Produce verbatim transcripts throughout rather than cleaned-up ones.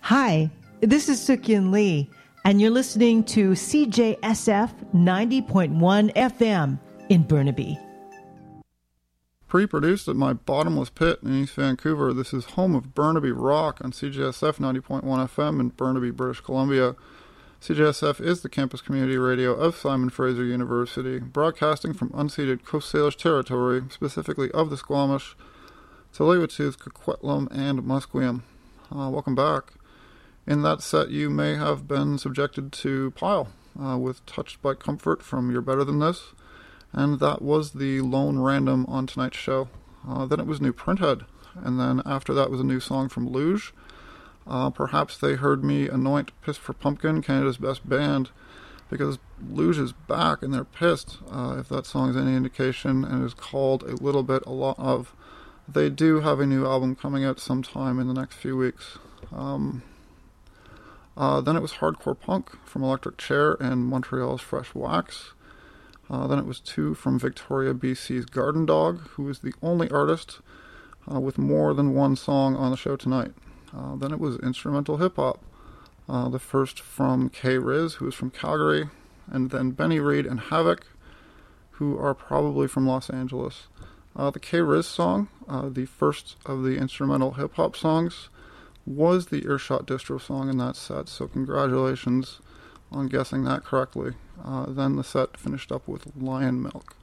Hi, this is Suk-Yin Lee, and you're listening to C J S F ninety point one F M in Burnaby. Pre-produced at my bottomless pit in East Vancouver, this is home of Burnaby Rock on C J S F ninety point one F M in Burnaby, British Columbia. C J S F is the campus community radio of Simon Fraser University, broadcasting from unceded Coast Salish territory, specifically of the Squamish, Tsleil-Waututh, Coquitlam, and Musqueam. Uh, welcome back. In that set, you may have been subjected to Pile, uh, with Touched by Comfort from You're Better Than This, and that was the lone random on tonight's show. Uh, then it was New Printhead, and then after that was a new song from Luge. Uh, perhaps they heard me anoint Piss for Pumpkin, Canada's best band, because Luge is back and they're pissed, uh, if that song is any indication, and is called A Little Bit A Lot Of. They do have a new album coming out sometime in the next few weeks. Um... Uh, then it was Hardcore Punk from Electric Chair and Montreal's Fresh Wax. Uh, then it was two from Victoria, B C's Garden Dog, who is the only artist uh, with more than one song on the show tonight. Uh, then it was instrumental hip-hop. Uh, the first from K-Riz, who is from Calgary, and then Benny Reed and Havoc, who are probably from Los Angeles. Uh, the K-Riz song, uh, the first of the instrumental hip-hop songs, was the Earshot Distro song in that set, so congratulations on guessing that correctly. Uh, then the set finished up with Lion Milk.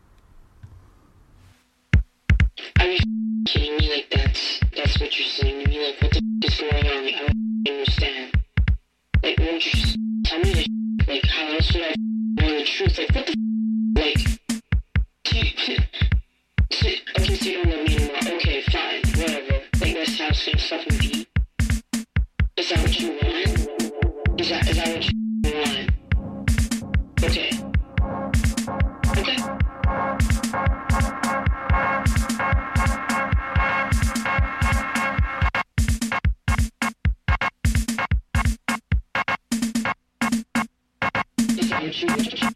Are you kidding me? Like, that's, that's what you're saying to me? Like, what the f*** is going on? I don't understand. Like, won't you just tell me the sh**? Like, how else would I know the truth? Like, what the f***? Like, so you, so, okay, so you don't love me anymore. Okay, fine, whatever. Like, let's have some stuff and be. Is that what you want? Is that, is that what you want? Okay. Okay. Is that what you want?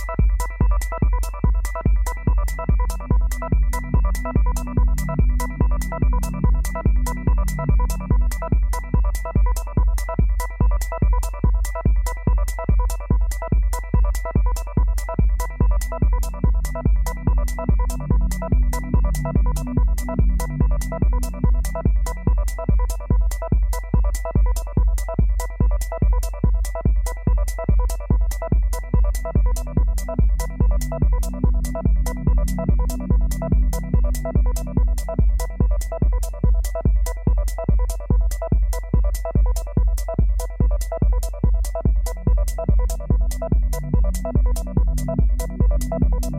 Thank you.